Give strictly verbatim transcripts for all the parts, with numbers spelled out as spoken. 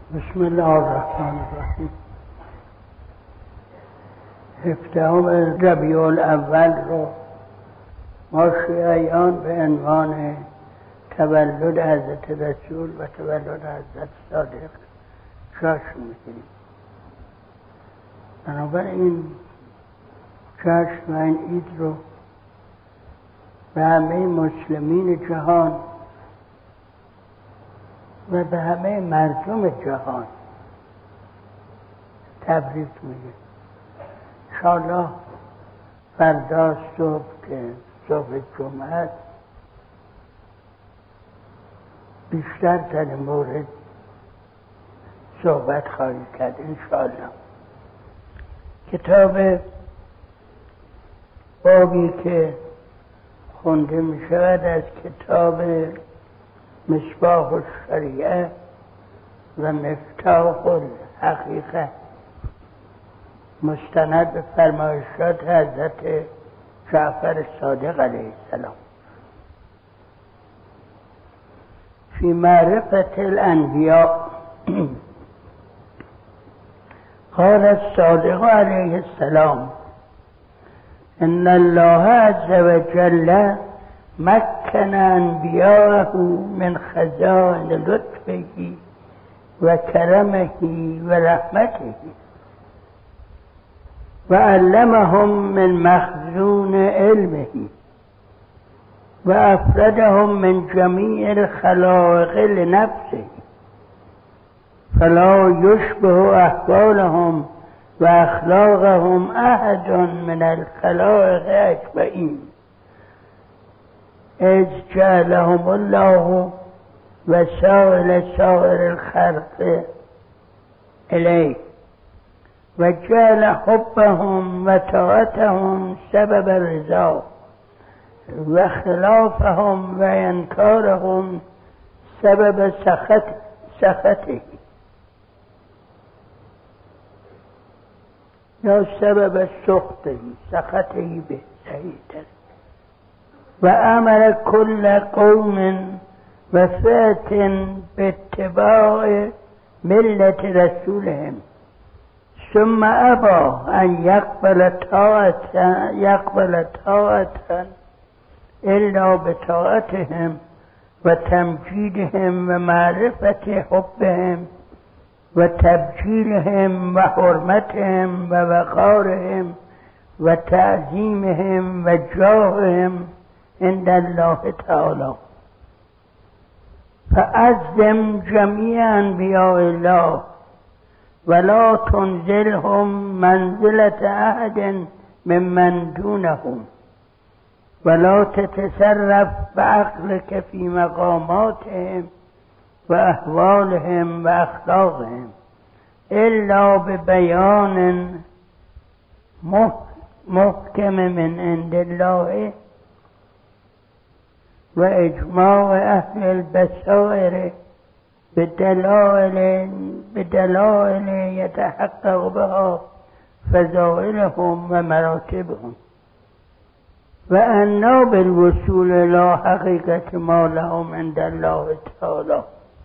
بسم الله الرحمن الرحیم. هفدهم ربیع الاول رو ما شیعیان به عنوان تولد حضرت رسول و تولد حضرت صادق جشن می‌گیریم. بنابراین جشن و این عید رو به همه مسلمین جهان و به همه مردم جهان تبریک میگیم. انشاءالله فردا صبح که صبح جمعه است بیشتر در این مورد صحبت خواهیم کرد انشاءالله. کتاب بابی که خونده می شود از کتاب مصباح الشریعه و مفتاح الحقیقه مستند به فرمایشات حضرت جعفر صادق علیه السلام فی معرفت الانبیاء. قال الصادق علیه السلام ان الله عز وجل مكن انبیاءه من خزائن لطفه و کرمه و رحمته و علمهم من مخزون علمه و افردهم من جمیع الخلائق لنفسه فلا يشبه احوالهم و اخلاقهم احد من الخلائق اجمعین اذ جعلهم الله وسائل سائر الخلق الیه و جعل حبهم و طاعتهم سبب رضا و خلافهم و انکارهم سبب سخط سخطه یا سبب سخطه سخطه به صحیح و امر کل قوم و فئة باتباع ملت رسولهم ثم ابى ان يقبل طاعة يقبل طاعة الا بطاعتهم و تمجیدهم و معرفت حبهم و تبجیلهم و حرمتهم و وقارهم و تعظیمهم و جاههم عند الله تعالی فعظم جمیع انبیاء الله ولا تنزلهم منزلة احد ممن دونهم ولا تتصرف بعقلك في مقاماتهم و احوالهم و اخلاقهم الا ببیان محکم من عند الله و اجماع اهل البصائر بدلائل بدلائل يتحقق بها فضائلهم و مراتبهم و انا بالوصول الى حقیقة ما لهم عند الله تعالی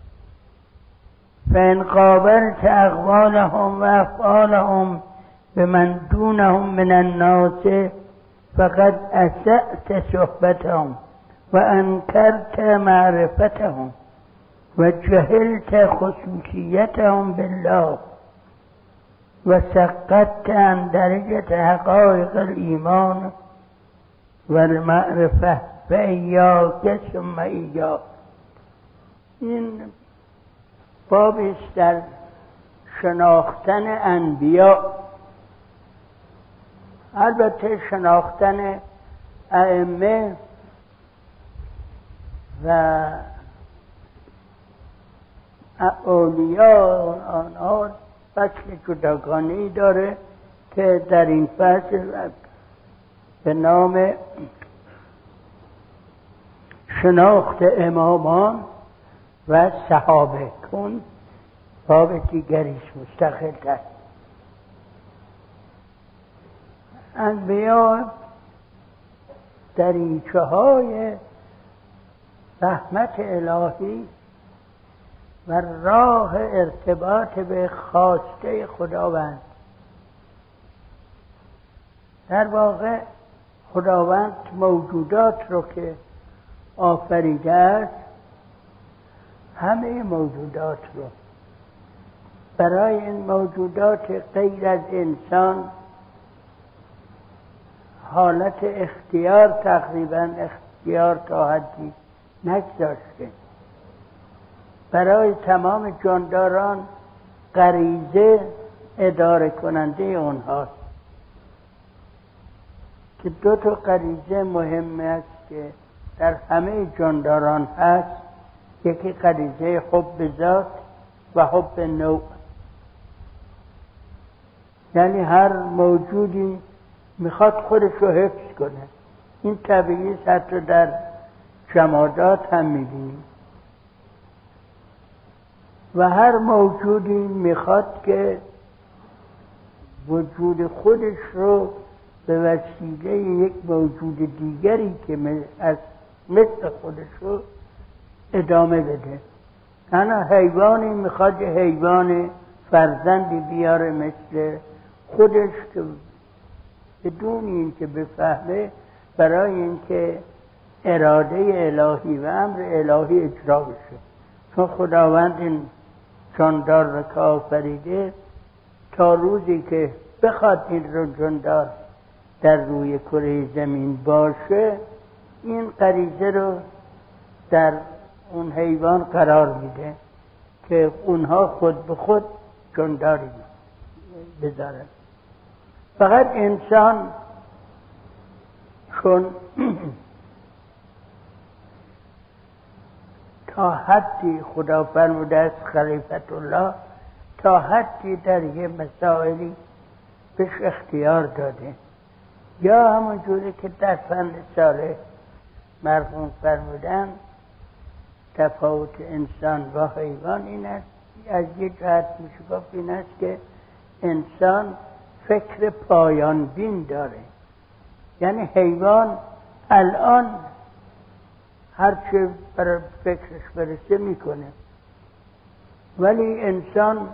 فإن قابلت أقوالهم وأفعالهم بمن دونهم من الناس فقد أسأت صحبتهم وأنكرت معرفتهم وجهلت خصوصيتهم بالله وسقطت عن درجة حقائق الإيمان والمعرفة فإياك ثم إياك. این بابی است در شناختن انبیا. البته شناختن ائمه و اولیاء آنها فصل جداگانه‌ای داره که در این فصل به نام شناخت امامان و صحابه کن باب دیگریش مستقل است. انبیا دریچه های رحمت الهی و راه ارتباط به خواسته خداوند. در واقع خداوند موجودات رو که آفریده است، همه موجودات رو، برای این موجودات غیر از انسان حالت اختیار، تقریبا اختیار تا حدی نگذاشته. برای تمام جانداران غریزه اداره کننده اونهاست که دو تا غریزه مهم است که در همه جانداران هست. یکی غریزه حب ذات و حب نوع، یعنی هر موجودی میخواد خودش رو حفظ کنه. این طبیعی است، حتی در جمادات هم میبینیم. و هر موجودی میخواد که وجود خودش رو به وسیله یک موجود دیگری که از مثل خودش رو ادامه بده. انا حیوانی میخواد حیوان فرزندی بیاره مثل خودش که بدون این که بفهمه، برای اینکه اراده الهی و امر الهی اجرا بشه. چون خداوند این جاندار را که آفریده، تا روزی که بخواد این رو جاندار در روی کره زمین باشه، این غریزه رو در اون حیوان قرار میده که اونها خود به خود جانداری بذارن. فقط انسان چون تا حدی خدا فرموده است خلیفت الله، تا حدی در یه مسائلی بهش اختیار داده. یا همون جوری که در فند صالح مرحوم فرمودن، تفاوت انسان و حیوان این است، از یه جهت میشه گفت این است که انسان فکر پایان بین داره. یعنی حیوان الان هرچه برای فکرش برسه میکنه، ولی انسان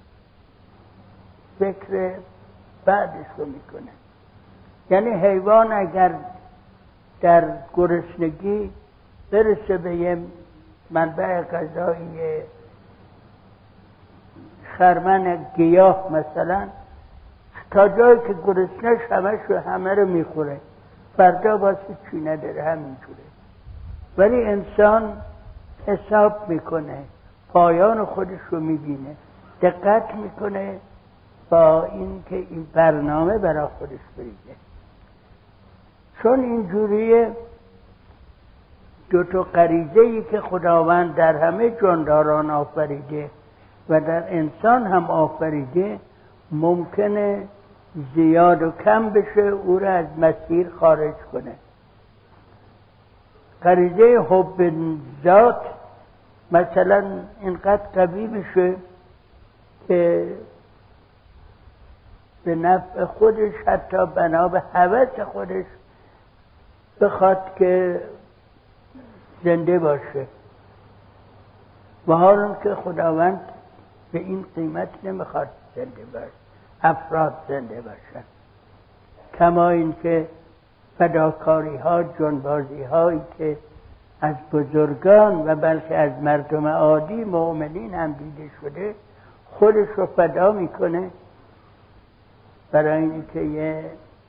فکر بعدش رو میکنه. یعنی حیوان اگر در گرسنگی برسه به یه منبع غذایی خرمن گیاه مثلا، تا جایی که گرسنه‌ش همش رو همه رو میخوره، فردا واسه چی نداره، همینجوره. ولی انسان حساب میکنه، پایان خودش رو میبینه، دقت میکنه با این که این برنامه برای خودش بریده. چون اینجوریه، دو تا غریزه‌ای که خداوند در همه جانداران آفریده و در انسان هم آفریده، ممکنه زیاد و کم بشه، او را از مسیر خارج کنه. غریزه حب ذات مثلا اینقدر قوی بشه که به نفع خودش، حتی بنا به هوس خودش بخواد که زنده باشه، و حالا که خداوند به این قیمت نمیخواد زنده باشه، افراد زنده باشن. کما این که فداکاری ها، جانبازی هایی که از بزرگان و بلکه از مردم عادی مؤمنین هم دیده شده، خودش رو فدا میکنه برای اینکه یه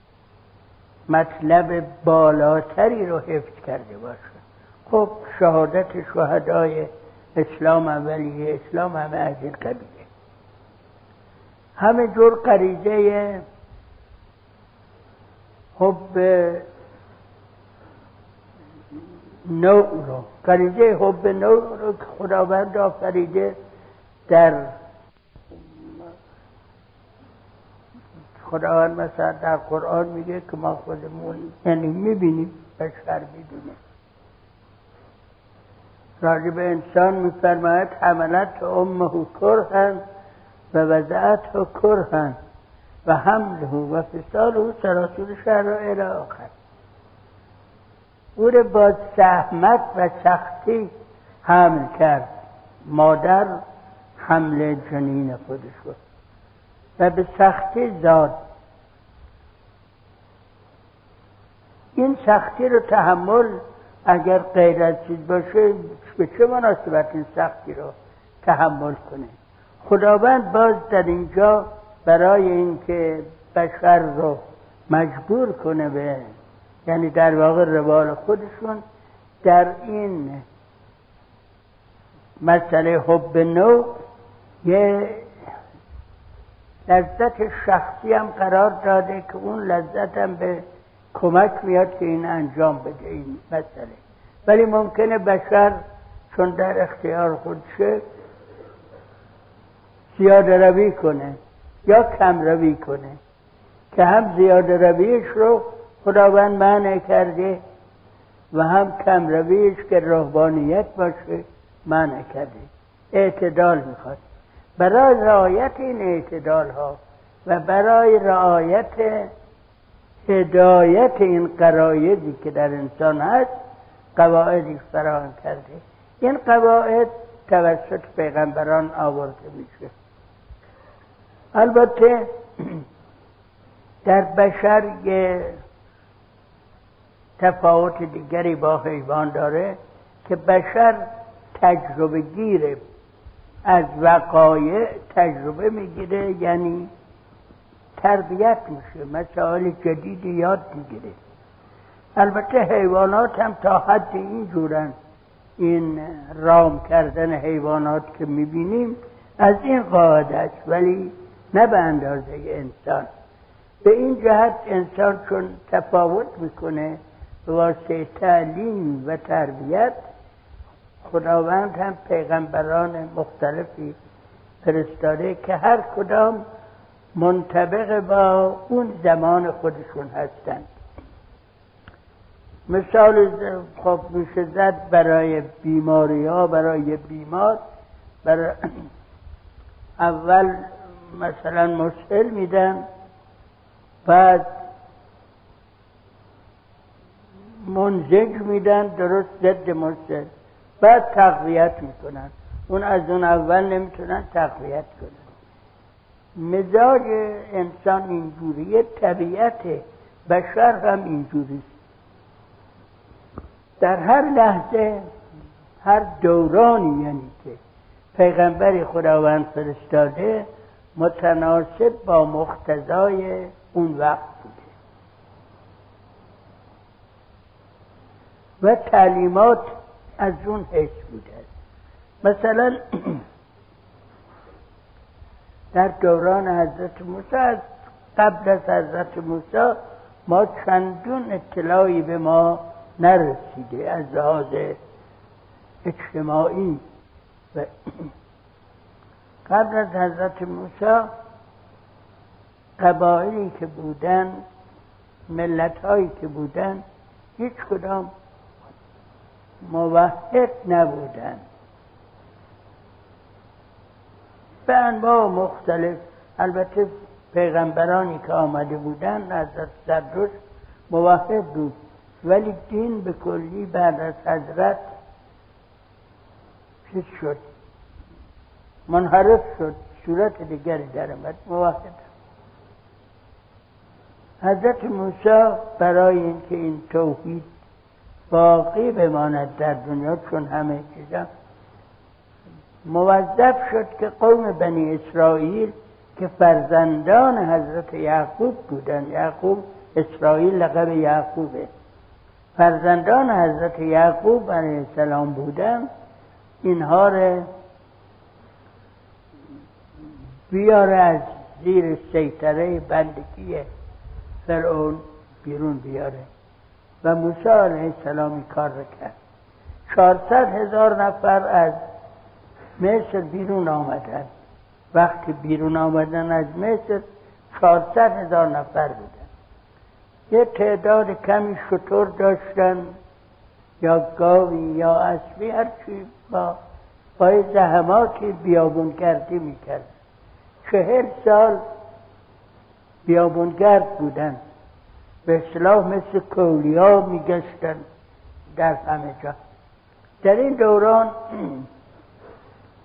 مطلب بالاتری رو حفظ کرده باشه. خب شهادت شهدای اسلام، اولیه اسلام، همه از این قبیله. همه جور غریزه حب نوع رو، غریزه حب نوع رو که خداوند آفریده، در خداوند مثلا در قرآن میگه که ما خودمون یعنی میبینیم، بشر میبینیم. راجب انسان میفرماید حملت امه کرهن و وضعته کرهن و حمله و فصاله ثلاثون شهرا الی آخر. او رو با زحمت و سختی حمل کرد مادر حمل جنین خودش رو و به سختی زاد. این سختی رو تحمل اگر غیر از چیز باشه به چه مناسبت این سختی رو تحمل کنه؟ خداوند باز در اینجا برای اینکه بشر رو مجبور کنه به، یعنی در واقع روال خودشون، در این مسئله حب نو یه لذت شخصی هم قرار داده که اون لذت هم به کمک میاد که این انجام بده این مسئله. ولی ممکنه بشر چون در اختیار خودشه زیاده روی کنه یا کم روی کنه، که هم زیاده رویش رو خداوند منع کرده و هم کم رویش که رهبانیت باشه منع کرده. اعتدال میخواد. برای رعایت این اعتدال ها و برای رعایت هدایت این قواعدی که در انسان هست قواعدی فراهم کرده. این قواعد توسط پیغمبران آورده میشه. البته در بشر یه تفاوت دیگری با حیوان داره که بشر تجربه گیره، از وقایع تجربه میگیره، یعنی تربیت میشه، مسائل جدیدی یاد میگیره. البته حیوانات هم تا حد این جورن، این رام کردن حیوانات که میبینیم از این قاعده است، ولی نه به اندازه انسان. به این جهت انسان چون تفاوت میکنه به واسطه تعلیم و تربیت، خداوند هم پیغمبران مختلفی فرستاده که هر کدام منطبق با اون زمان خودشون هستند. مثال خب میشه زد برای بیماری ها. برای بیمار برای اول مثلا مسهل میدن، بعد منزج میدن درست ضد مسهل، بعد تقویت میکنن. اون از اون اول نمیتونن تقویت کنن. مزاج انسان اینجوریه، طبیعت بشر هم اینجوریست. در هر لحظه، هر دورانی، یعنی که پیغمبری خداوند فرستاده متناسب با مقتضای اون وقت بوده و تعلیمات از اون حیث بوده. مثلا در دوران حضرت موسی، قبل از حضرت موسی، ما چندون اطلاعی به ما نرسیده از لحاظ اجتماعی. و قبل از حضرت موسی قبایلی که بودن، ملت‌هایی که بودن، هیچ کدام موحد نبودن. به انواع مختلف. البته پیغمبرانی که آمده بودن، حضرت زردشت موحد بود، ولی دین به کلی بعد از حضرت چیز شد، منحرف شد، صورت دیگری در آمد، موحد. حضرت موسی برای اینکه این توحید باقی بماند در دنیا، چون همه چیزا موظف شد که قوم بنی اسرائیل که فرزندان حضرت یعقوب بودن، یعقوب اسرائیل لقب یعقوبه، فرزندان حضرت یعقوب علیه السلام بودن، اینها رو بیاره از زیر سیطره بندگی فرعون بیرون بیاره. و موسی علیه السلام این کار رو کرد. چهارصد هزار نفر از مصر بیرون آمدن. وقتی بیرون آمدن از مصر چهارصد هزار نفر بودن. یه تعداد کمی شتر داشتن یا گاوی یا اسبی، هرچی با با زحماتی بیابونگردی میکرد. چهل سال بیابونگرد بودن، به اصطلاح مثل کولیا میگشتن در همه جا. در این دوران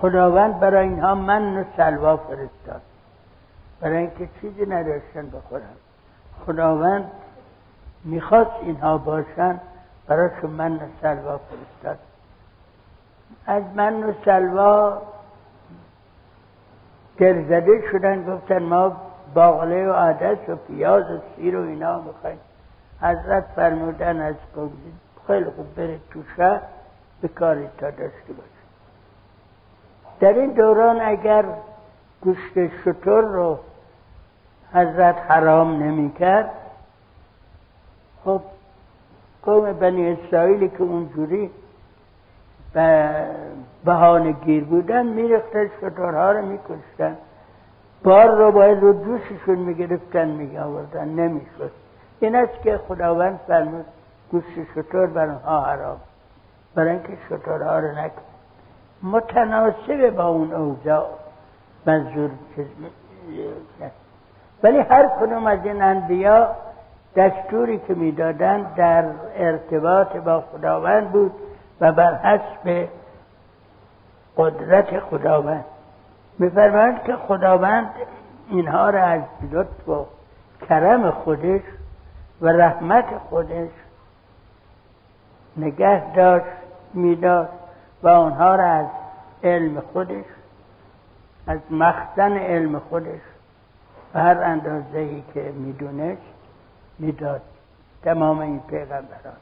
خداوند برای اینها من و سلوا فرستاد، برای اینکه چیزی نداشتن بخورن. خداوند میخواست اینها باشن، برایشون من و سلوا فرستاد. از من و سلوا دلزده شدن، گفتن ما باقله و عدس و پیاز و سیر و اینا میخوایم. حضرت فرمودن از قومی خیلی خوب برید تو شهر به کاری تا داشته باشه. در این دوران اگر گوشت شتر رو حضرت حرام نمی کرد، خب قوم بنی اسرائیلی که اونجوری بهانه گیر بودن میرفتن شترها رو میکشتن، بار رو باید رو دوششون میگرفتن میآوردن، نمیشد. این است که خداوند فرمود گوشت شتر بر اونها حرام، برای اینکه شترها رو نکن. متناسب با اون اوضاع منظور چیز میکنه. ولی هر کدوم از این انبیا دستوری که میدادن در ارتباط با خداوند بود و بر حسب قدرت خداوند. می‌فرمایند که خداوند اینها را از لطف و کرم خودش و رحمت خودش نگه داشت میداد و آنها را از علم خودش، از مخزن علم خودش و هر اندازه‌ای که میدونست میداد تمام این پیغمبران.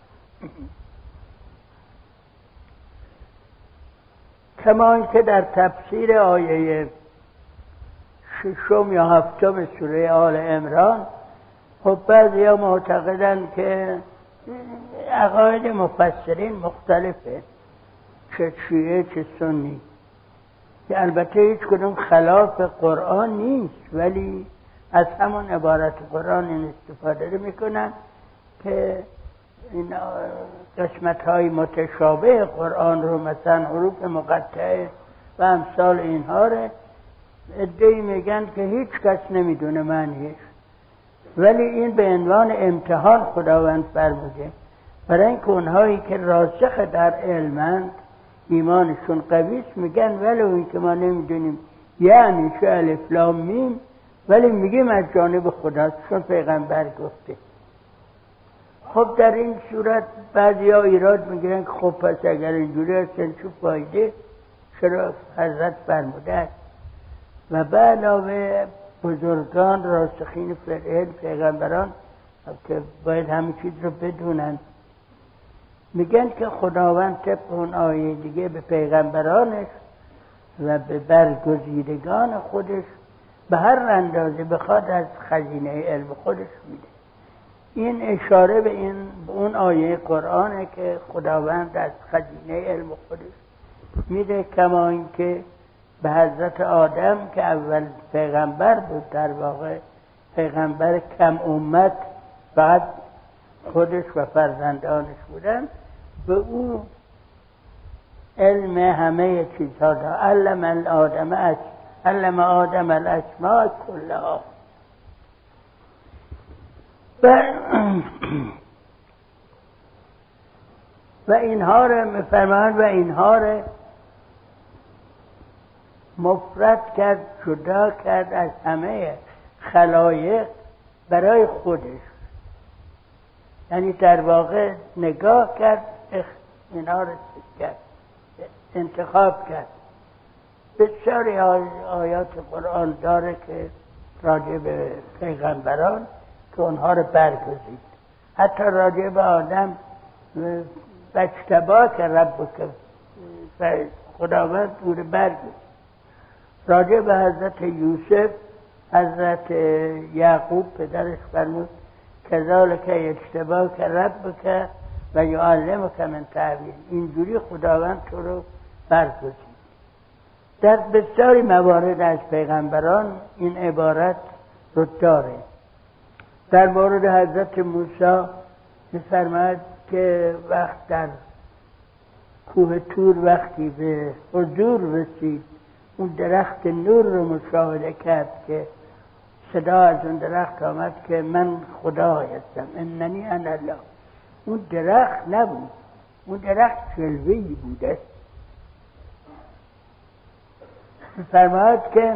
کما اینکه در تفسیر آیه ششم یا هفتم سوره آل عمران، خب بعضیا معتقدن که عقاید مفسرین مختلفه، چه شیعه چه سنی، که البته هیچ کدوم خلاف قرآن نیست، ولی از همون عبارت قرآن این استفاده میکنن که این قسمت های متشابه قرآن رو، مثلا حروف مقطعه و امثال اینها رو عده‌ای میگن که هیچ کس نمیدونه معنیش، ولی این به عنوان امتحان خداوند فرموده برای اینکه اونهایی که راسخ در علمند ایمانشون قویست، میگن ولو این که ما نمیدونیم یعنی چه الف لام میم، ولی میگیم از جانب خداست چون پیغمبر گفته. خب در این صورت بعضیا ایراد میگیرن که خب پس اگر اینجوری هستن چه فایده، چرا حضرت فرموده و به علاوه بزرگان راسخین فی العلم پیغمبران که باید همه چیز رو بدونن، میگن که خداوند طبق اون آیه دیگه به پیغمبرانش و به برگزیدگان خودش به هر اندازه بخواد از خزینه علم خودش میده. این اشاره به این به اون آیه قرآنه که خداوند از خزینه علم خودش میده، کما اینکه به حضرت آدم که اول پیغمبر بود، در واقع پیغمبر کم امت، بعد خودش و فرزندانش بودن، به او علم همه چیزها داد. علم الآدم اس علم آدم الاسماء کلها. و و اینها را میفرمایند و اینها را مفرد کرد، جدا کرد از همه خلایق برای خودش، یعنی در واقع نگاه کرد، اینا را کرد انتخاب کرد. بسیاری آیات قرآن داره که راجع به پیغمبران که اونها رو برگزید، حتی راجع به آدم بجتبا که رب که خداوند او رو برگزید. راجع به حضرت یوسف حضرت یعقوب پدرش فرمود کذالک یجتباک ربک و یعلمک من تأویل، اینجوری خداوند تو رو برگزید. در بسیاری موارد از پیغمبران این عبارت رو داره. در مورد حضرت موسی می‌فرماید که وقت در کوه طور وقتی به حضور رسید، اون درخت نور رو مشاهده کرد که صدا از اون درخت آمد که من خدا هستم، اننی انا الله. اون درخت نبود، اون درخت جلوه‌ای بوده. فرماید که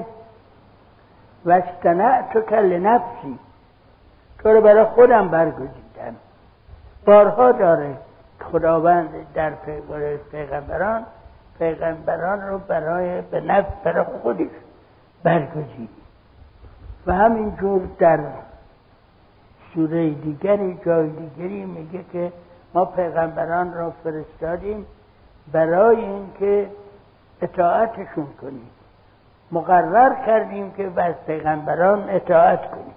واصطنعتک لنفسی، تو رو برای خودم برگزیدم. بارها داره خداوند در پیغمبران پیغمبران رو برای به نفع برای خودش برگزید و همینجور در سوره دیگری جای دیگری میگه که ما پیغمبران را فرستادیم برای اینکه اطاعتشون کنیم، مقرر کردیم که از پیغمبران اطاعت کنیم.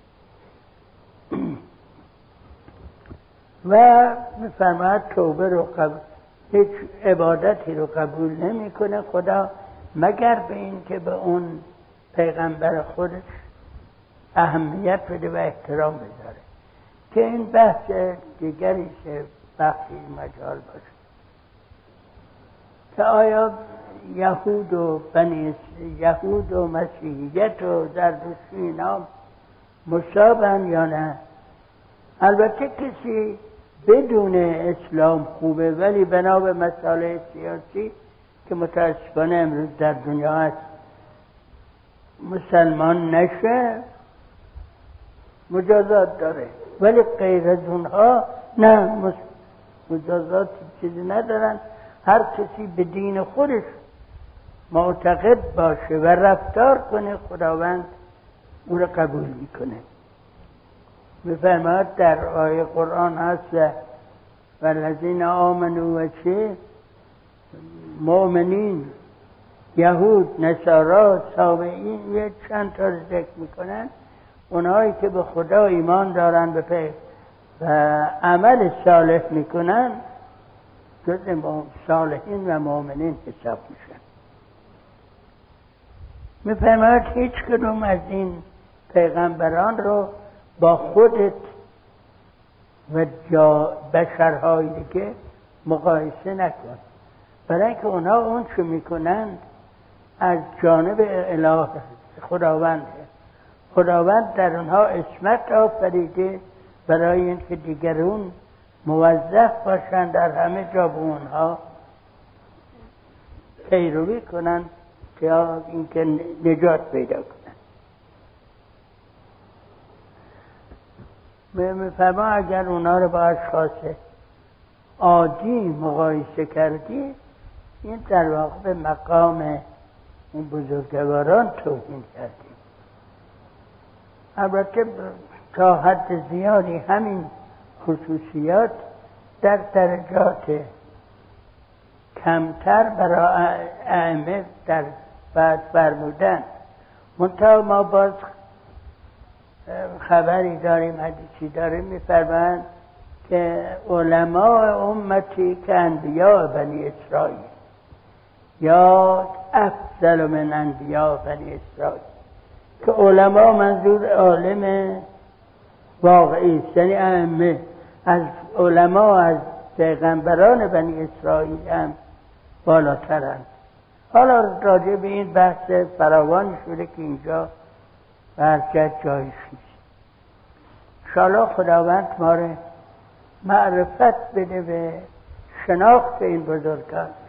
و میفرماید توبه رو قبول، هیچ عبادتی رو قبول نمیکنه خدا مگر به این که به اون پیغمبر خودش اهمیت بده و احترام بذاره، که این بحث دیگری که بحثی مجال باشه که آیا یهود و بنی یهود و مسیحیت و زرتشتی اینا مشابهن یا نه. البته کسی بدون اسلام خوبه، ولی بنا به مسائل سیاسی که متاسفانه امروز در دنیا هست مسلمان نشه مجازات داره، ولی غیر از اونها نه مجازات چیزی ندارن. هر کسی به دین خودش معتقد باشه و رفتار کنه خداوند اون رو قبول میکنه. بفرماید در آیه قرآن هست والذین آمنوا و چه مؤمنین یهود نصارا سامعین یه چند تا ذکر میکنن. اونهایی که به خدا ایمان دارن به پی و عمل صالح میکنن جز صالحین و مؤمنین حساب میشن. میفرماید هیچ کدوم از این پیغمبران رو با خودت و جا بشرهای دیگه مقایسه نکن، برای اینکه اونا اون چه میکنند از جانب اله خداونده. خداوند در اونها عصمت آفریده برای اینکه دیگرون موظف باشند در همه جا به اونها پیروی کنند تا اینکه نجات پیدا کنند. میفرما اگر اونا رو با اشخاص عادی مقایسه کردی، این در واقع به مقام اون بزرگواران توهین کردی. البته تا حد زیادی همین خصوصیات در درجات کمتر برای ائمه در بعد فرمودن. منتها ما باز خبری داریم، حدیثی داریم، میفرمایند که علماء امتی که انبیاء بنی اسرائیل یا افضل من انبیاء بنی اسرائیل، که علماء منظور عالم واقعی یعنی ائمه، از علماء از پیغمبران بنی اسرائیل هم بالاترند. حالا راجع به این بحث فراوان شده که اینجا برکت جایش نیست. انشاءالله خداوند ما رو معرفت بده به شناخت این بزرگان